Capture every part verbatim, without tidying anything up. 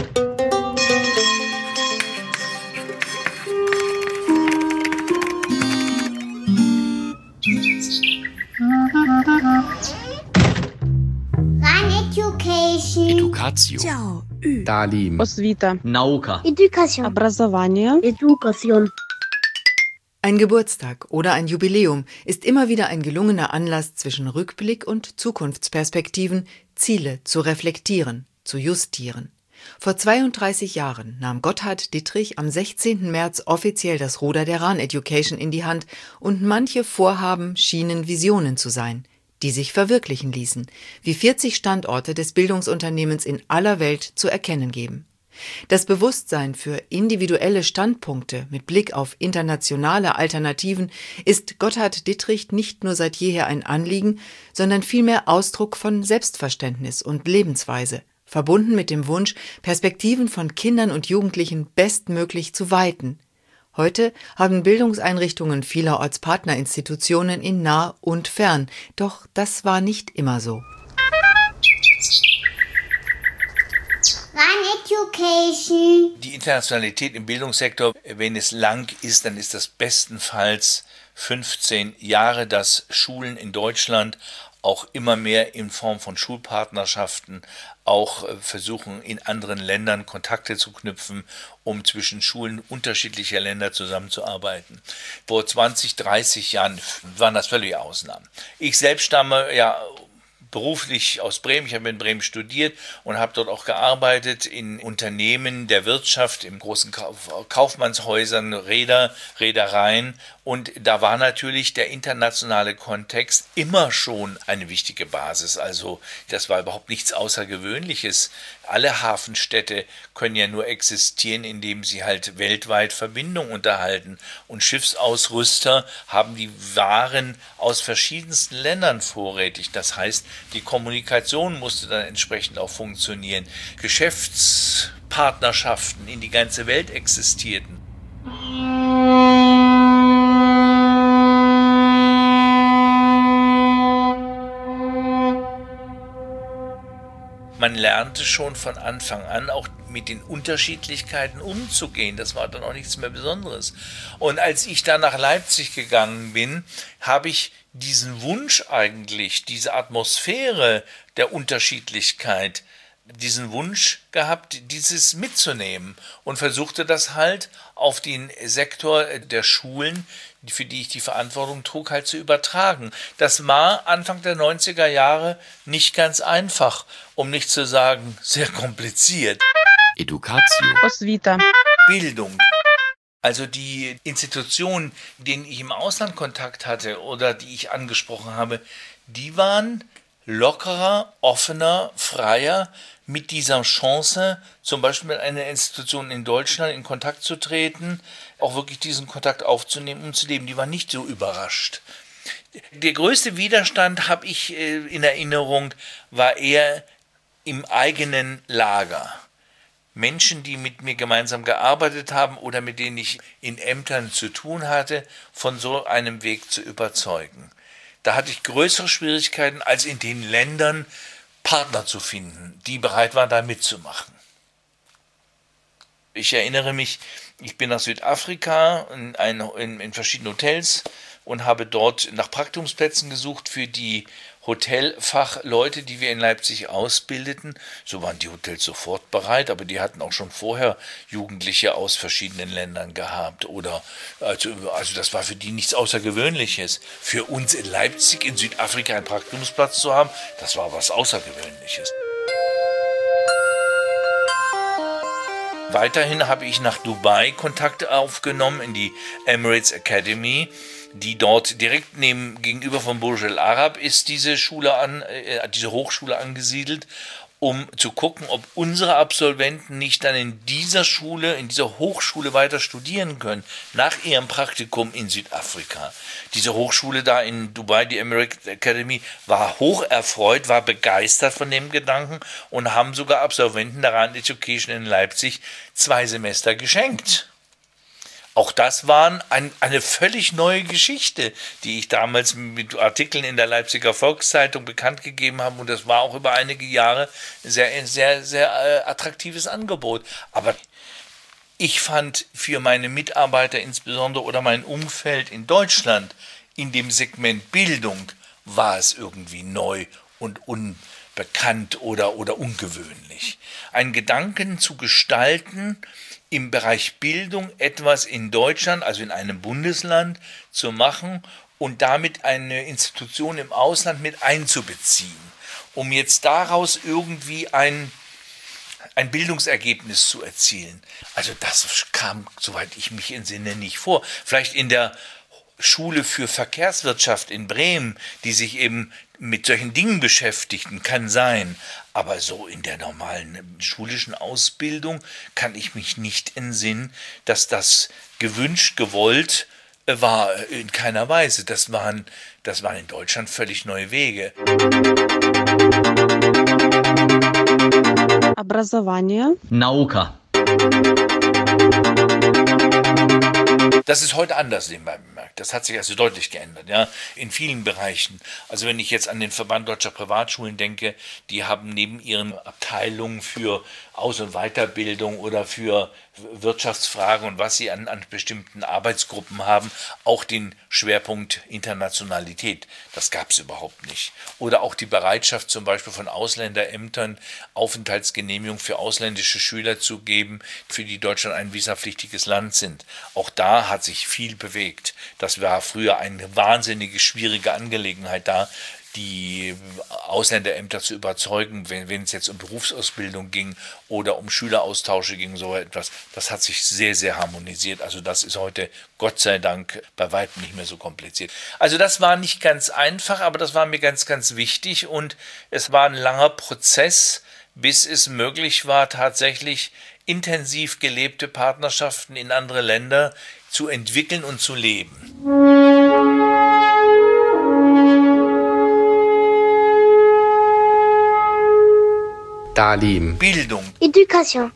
Education. Talim. Osvita. Nauka. Education. Образование. Education. Ein Geburtstag oder ein Jubiläum ist immer wieder ein gelungener Anlass, zwischen Rückblick und Zukunftsperspektiven Ziele zu reflektieren, zu justieren. Vor zweiunddreißig Jahren nahm Gotthard Dittrich am sechzehnten März offiziell das Ruder der Rahn Education in die Hand und manche Vorhaben schienen Visionen zu sein, die sich verwirklichen ließen, wie vierzig Standorte des Bildungsunternehmens in aller Welt zu erkennen geben. Das Bewusstsein für individuelle Standpunkte mit Blick auf internationale Alternativen ist Gotthard Dittrich nicht nur seit jeher ein Anliegen, sondern vielmehr Ausdruck von Selbstverständnis und Lebensweise, verbunden mit dem Wunsch, Perspektiven von Kindern und Jugendlichen bestmöglich zu weiten. Heute haben Bildungseinrichtungen vielerorts Partnerinstitutionen in nah und fern, doch das war nicht immer so. Education. Die Internationalität im Bildungssektor, wenn es lang ist, dann ist das bestenfalls fünfzehn Jahre, dass Schulen in Deutschland auch immer mehr in Form von Schulpartnerschaften auch versuchen, in anderen Ländern Kontakte zu knüpfen, um zwischen Schulen unterschiedlicher Länder zusammenzuarbeiten. Vor zwanzig, dreißig Jahren waren das völlige Ausnahmen. Ich selbst stamme ja beruflich aus Bremen. Ich habe in Bremen studiert und habe dort auch gearbeitet in Unternehmen der Wirtschaft, in großen Kaufmannshäusern, Reeder, Reedereien. Und da war natürlich der internationale Kontext immer schon eine wichtige Basis. Also das war überhaupt nichts Außergewöhnliches. Alle Hafenstädte können ja nur existieren, indem sie halt weltweit Verbindungen unterhalten. Und Schiffsausrüster haben die Waren aus verschiedensten Ländern vorrätig. Das heißt, die Kommunikation musste dann entsprechend auch funktionieren. Geschäftspartnerschaften in die ganze Welt existierten. Man lernte schon von Anfang an auch mit den Unterschiedlichkeiten umzugehen. Das war dann auch nichts mehr Besonderes. Und als ich dann nach Leipzig gegangen bin, habe ich diesen Wunsch eigentlich, diese Atmosphäre der Unterschiedlichkeit, diesen Wunsch gehabt, dieses mitzunehmen und versuchte das halt auf den Sektor der Schulen, für die ich die Verantwortung trug, halt zu übertragen. Das war Anfang der neunziger Jahre nicht ganz einfach, um nicht zu sagen, sehr kompliziert. Education. Osvita. Bildung. Also die Institutionen, mit denen ich im Ausland Kontakt hatte oder die ich angesprochen habe, die waren lockerer, offener, freier mit dieser Chance, zum Beispiel mit einer Institution in Deutschland in Kontakt zu treten, auch wirklich diesen Kontakt aufzunehmen und zu leben. Die waren nicht so überrascht. Der größte Widerstand, habe ich in Erinnerung, war eher im eigenen Lager. Menschen, die mit mir gemeinsam gearbeitet haben oder mit denen ich in Ämtern zu tun hatte, von so einem Weg zu überzeugen. Da hatte ich größere Schwierigkeiten, als in den Ländern Partner zu finden, die bereit waren, da mitzumachen. Ich erinnere mich, ich bin nach Südafrika in, ein, in, in verschiedene Hotels und habe dort nach Praktikumsplätzen gesucht für die Hotelfachleute, die wir in Leipzig ausbildeten. So waren die Hotels sofort bereit, aber die hatten auch schon vorher Jugendliche aus verschiedenen Ländern gehabt. Oder also, also das war für die nichts Außergewöhnliches. Für uns in Leipzig, in Südafrika einen Praktikumsplatz zu haben, das war was Außergewöhnliches. Weiterhin habe ich nach Dubai Kontakte aufgenommen in die Emirates Academy, die dort direkt neben, gegenüber von Burj Al Arab ist diese Schule an, äh, diese Hochschule angesiedelt, um zu gucken, ob unsere Absolventen nicht dann in dieser Schule, in dieser Hochschule weiter studieren können, nach ihrem Praktikum in Südafrika. Diese Hochschule da in Dubai, die Emirates Academy, war hoch erfreut, war begeistert von dem Gedanken und haben sogar Absolventen der Rahn Education in Leipzig zwei Semester geschenkt. Auch das war ein, eine völlig neue Geschichte, die ich damals mit Artikeln in der Leipziger Volkszeitung bekannt gegeben habe. Und das war auch über einige Jahre ein sehr, sehr, sehr äh, attraktives Angebot. Aber ich fand für meine Mitarbeiter insbesondere oder mein Umfeld in Deutschland in dem Segment Bildung war es irgendwie neu und unbekannt oder, oder ungewöhnlich. Einen Gedanken zu gestalten, im Bereich Bildung etwas in Deutschland, also in einem Bundesland, zu machen und damit eine Institution im Ausland mit einzubeziehen, um jetzt daraus irgendwie ein, ein Bildungsergebnis zu erzielen. Also das kam, soweit ich mich entsinne, nicht vor. Vielleicht in der Schule für Verkehrswirtschaft in Bremen, die sich eben mit solchen Dingen beschäftigten, kann sein. Aber so in der normalen schulischen Ausbildung kann ich mich nicht entsinnen, dass das gewünscht, gewollt war, in keiner Weise. Das waren, das waren in Deutschland völlig neue Wege. Образование. Nauka. Das ist heute anders nebenbei bemerkt. Das hat sich also deutlich geändert, ja, in vielen Bereichen. Also wenn ich jetzt an den Verband Deutscher Privatschulen denke, die haben neben ihren Abteilungen für Aus- und Weiterbildung oder für Wirtschaftsfragen und was sie an, an bestimmten Arbeitsgruppen haben, auch den Schwerpunkt Internationalität. Das gab es überhaupt nicht. Oder auch die Bereitschaft zum Beispiel von Ausländerämtern, Aufenthaltsgenehmigung für ausländische Schüler zu geben, für die Deutschland ein visapflichtiges Land sind. Auch da hat sich viel bewegt. Das war früher eine wahnsinnige, schwierige Angelegenheit da, die Ausländerämter zu überzeugen, wenn, wenn es jetzt um Berufsausbildung ging oder um Schüleraustausche ging, so etwas. Das hat sich sehr, sehr harmonisiert. Also das ist heute, Gott sei Dank, bei weitem nicht mehr so kompliziert. Also das war nicht ganz einfach, aber das war mir ganz, ganz wichtig und es war ein langer Prozess, bis es möglich war, tatsächlich intensiv gelebte Partnerschaften in andere Länder zu entwickeln und zu leben. Talim. Bildung. Éducation.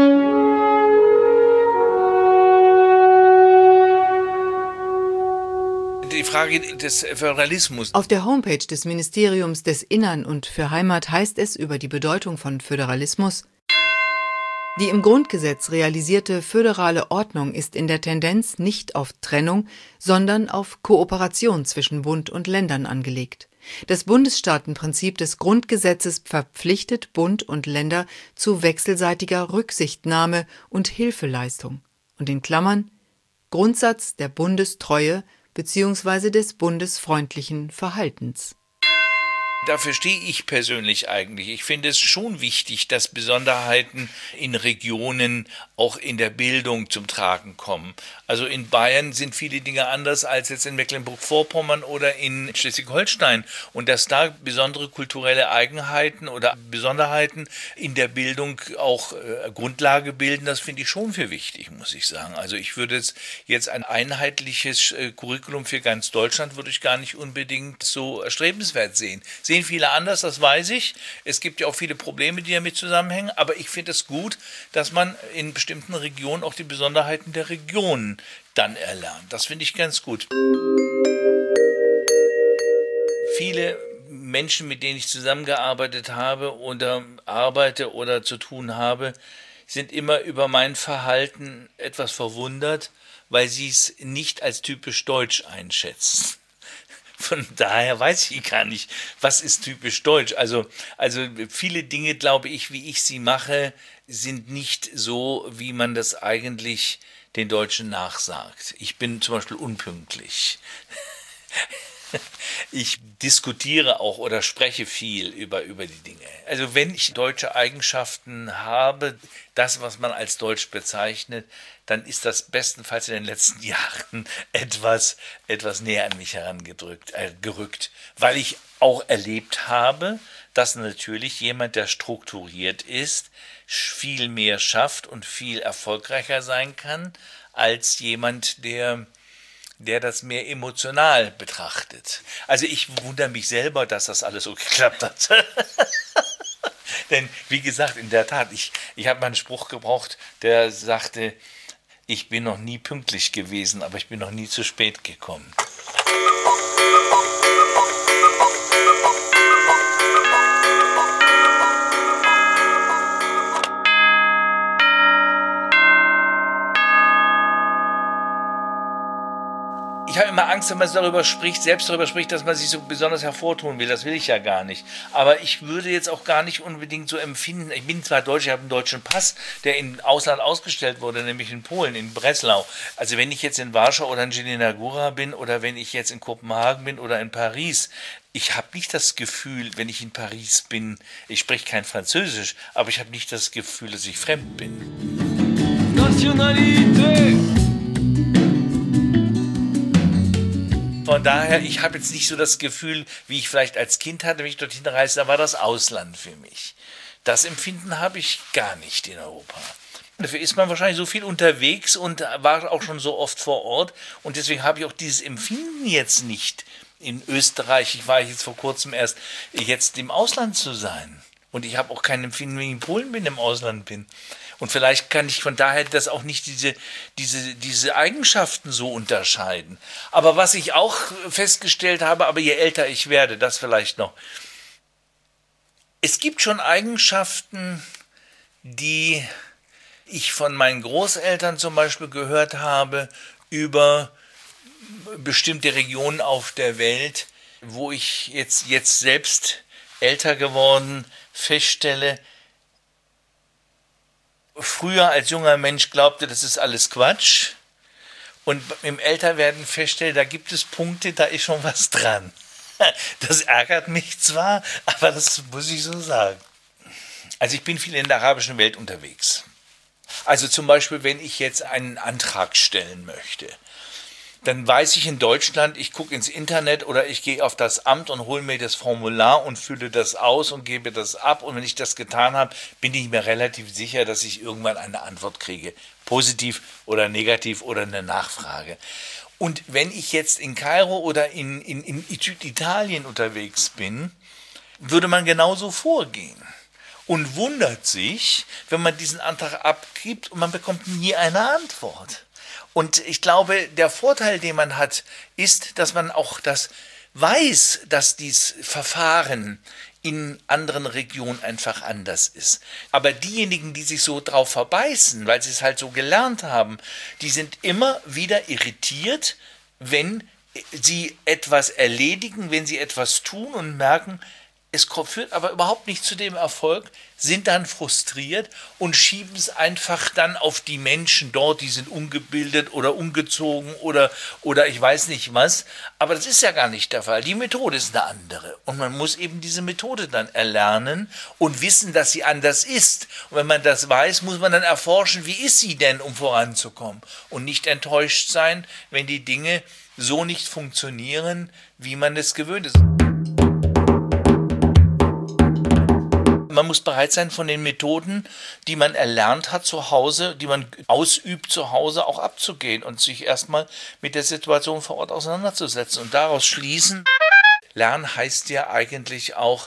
Die Frage des Föderalismus. Auf der Homepage des Ministeriums des Innern und für Heimat heißt es über die Bedeutung von Föderalismus: Die im Grundgesetz realisierte föderale Ordnung ist in der Tendenz nicht auf Trennung, sondern auf Kooperation zwischen Bund und Ländern angelegt. Das Bundesstaatenprinzip des Grundgesetzes verpflichtet Bund und Länder zu wechselseitiger Rücksichtnahme und Hilfeleistung und in Klammern Grundsatz der Bundestreue bzw. des bundesfreundlichen Verhaltens. Dafür stehe ich persönlich eigentlich. Ich finde es schon wichtig, dass Besonderheiten in Regionen auch in der Bildung zum Tragen kommen. Also in Bayern sind viele Dinge anders als jetzt in Mecklenburg-Vorpommern oder in Schleswig-Holstein. Und dass da besondere kulturelle Eigenheiten oder Besonderheiten in der Bildung auch äh, Grundlage bilden, das finde ich schon für wichtig, muss ich sagen. Also ich würde jetzt, jetzt ein einheitliches äh, Curriculum für ganz Deutschland würde ich gar nicht unbedingt so erstrebenswert sehen. Sehen viele anders, das weiß ich. Es gibt ja auch viele Probleme, die damit zusammenhängen, aber ich finde es gut, dass man in bestimmten Regionen auch die Besonderheiten der Regionen dann erlernt. Das finde ich ganz gut. Viele Menschen, mit denen ich zusammengearbeitet habe oder arbeite oder zu tun habe, sind immer über mein Verhalten etwas verwundert, weil sie es nicht als typisch deutsch einschätzen. Von daher weiß ich gar nicht, was ist typisch deutsch. Also, also viele Dinge, glaube ich, wie ich sie mache, sind nicht so, wie man das eigentlich den Deutschen nachsagt. Ich bin zum Beispiel unpünktlich. Ich diskutiere auch oder spreche viel über, über die Dinge. Also wenn ich deutsche Eigenschaften habe, das, was man als deutsch bezeichnet, dann ist das bestenfalls in den letzten Jahren etwas, etwas näher an mich herangedrückt, äh, gerückt, weil ich auch erlebt habe, dass natürlich jemand, der strukturiert ist, viel mehr schafft und viel erfolgreicher sein kann, als jemand, der der das mehr emotional betrachtet. Also ich wundere mich selber, dass das alles so geklappt hat. Denn wie gesagt, in der Tat, ich, ich habe mal einen Spruch gebraucht, der sagte, Ich bin noch nie pünktlich gewesen, aber ich bin noch nie zu spät gekommen. Ich habe immer Angst, wenn man darüber spricht, selbst darüber spricht, dass man sich so besonders hervortun will. Das will ich ja gar nicht. Aber ich würde jetzt auch gar nicht unbedingt so empfinden. Ich bin zwar Deutscher, ich habe einen deutschen Pass, der im Ausland ausgestellt wurde, nämlich in Polen, in Breslau. Also wenn ich jetzt in Warschau oder in Jelenia Góra bin oder wenn ich jetzt in Kopenhagen bin oder in Paris, ich habe nicht das Gefühl, wenn ich in Paris bin, ich spreche kein Französisch, aber ich habe nicht das Gefühl, dass ich fremd bin. Nationalität! Von daher, ich habe jetzt nicht so das Gefühl, wie ich vielleicht als Kind hatte, wenn ich dorthin reiste, da war das Ausland für mich. Das Empfinden habe ich gar nicht in Europa. Dafür ist man wahrscheinlich so viel unterwegs und war auch schon so oft vor Ort. Und deswegen habe ich auch dieses Empfinden jetzt nicht in Österreich. Ich war jetzt vor kurzem erst, jetzt im Ausland zu sein. Und ich habe auch kein Empfinden, wenn ich in Polen bin, im Ausland bin. Und vielleicht kann ich von daher das auch nicht diese, diese, diese Eigenschaften so unterscheiden. Aber was ich auch festgestellt habe, aber je älter ich werde, das vielleicht noch. Es gibt schon Eigenschaften, die ich von meinen Großeltern zum Beispiel gehört habe, über bestimmte Regionen auf der Welt, wo ich jetzt, jetzt selbst älter geworden feststelle, früher als junger Mensch glaubte, das ist alles Quatsch und im Älterwerden feststelle, da gibt es Punkte, da ist schon was dran. Das ärgert mich zwar, aber das muss ich so sagen. Also ich bin viel in der arabischen Welt unterwegs. Also zum Beispiel, wenn ich jetzt einen Antrag stellen möchte, dann weiß ich in Deutschland, ich gucke ins Internet oder ich gehe auf das Amt und hole mir das Formular und fülle das aus und gebe das ab. Und wenn ich das getan habe, bin ich mir relativ sicher, dass ich irgendwann eine Antwort kriege. Positiv oder negativ oder eine Nachfrage. Und wenn ich jetzt in Kairo oder in, in, in Süditalien unterwegs bin, würde man genauso vorgehen. Und wundert sich, wenn man diesen Antrag abgibt und man bekommt nie eine Antwort. Und ich glaube, der Vorteil, den man hat, ist, dass man auch das weiß, dass dieses Verfahren in anderen Regionen einfach anders ist. Aber diejenigen, die sich so drauf verbeißen, weil sie es halt so gelernt haben, die sind immer wieder irritiert, wenn sie etwas erledigen, wenn sie etwas tun und merken, es führt aber überhaupt nicht zu dem Erfolg, sind dann frustriert und schieben es einfach dann auf die Menschen dort, die sind ungebildet oder ungezogen oder, oder ich weiß nicht was. Aber das ist ja gar nicht der Fall. Die Methode ist eine andere. Und man muss eben diese Methode dann erlernen und wissen, dass sie anders ist. Und wenn man das weiß, muss man dann erforschen, wie ist sie denn, um voranzukommen. Und nicht enttäuscht sein, wenn die Dinge so nicht funktionieren, wie man es gewöhnt ist. Man muss bereit sein, von den Methoden, die man erlernt hat zu Hause, die man ausübt zu Hause, auch abzugehen und sich erstmal mit der Situation vor Ort auseinanderzusetzen und daraus schließen. Lernen heißt ja eigentlich auch,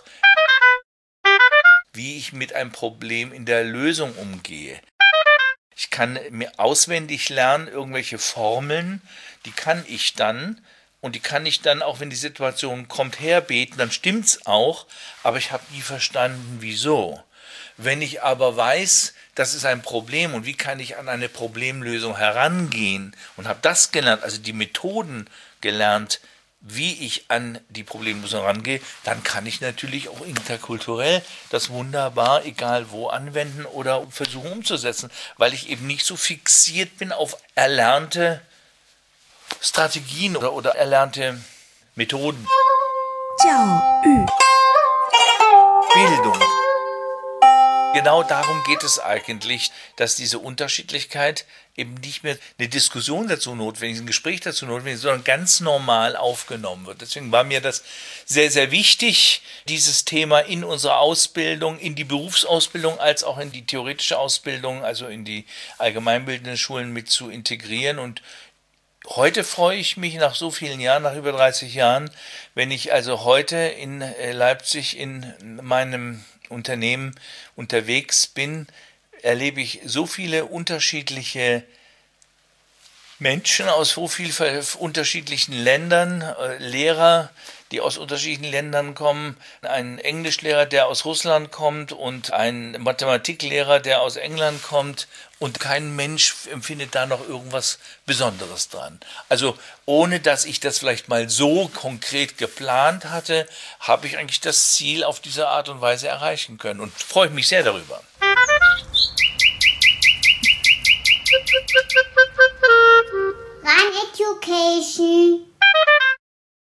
wie ich mit einem Problem in der Lösung umgehe. Ich kann mir auswendig lernen, irgendwelche Formeln, die kann ich dann. Und die kann ich dann, auch wenn die Situation kommt, herbeten, dann stimmt's auch, aber ich habe nie verstanden, wieso. Wenn ich aber weiß, das ist ein Problem und wie kann ich an eine Problemlösung herangehen und habe das gelernt, also die Methoden gelernt, wie ich an die Problemlösung herangehe, dann kann ich natürlich auch interkulturell das wunderbar, egal wo, anwenden oder versuchen umzusetzen, weil ich eben nicht so fixiert bin auf erlernte Strategien oder, oder erlernte Methoden. Bildung. Genau darum geht es eigentlich, dass diese Unterschiedlichkeit eben nicht mehr eine Diskussion dazu notwendig ist, ein Gespräch dazu notwendig ist, sondern ganz normal aufgenommen wird. Deswegen war mir das sehr, sehr wichtig, dieses Thema in unsere Ausbildung, in die Berufsausbildung als auch in die theoretische Ausbildung, also in die allgemeinbildenden Schulen mit zu integrieren. Und heute freue ich mich nach so vielen Jahren, nach über dreißig Jahren, wenn ich also heute in Leipzig in meinem Unternehmen unterwegs bin, erlebe ich so viele unterschiedliche Menschen aus so vielen unterschiedlichen Ländern, äh, Lehrer, die aus unterschiedlichen Ländern kommen, ein Englischlehrer, der aus Russland kommt und ein Mathematiklehrer, der aus England kommt, und kein Mensch empfindet da noch irgendwas Besonderes dran. Also ohne dass ich das vielleicht mal so konkret geplant hatte, habe ich eigentlich das Ziel auf diese Art und Weise erreichen können und freue mich sehr darüber. Run Education.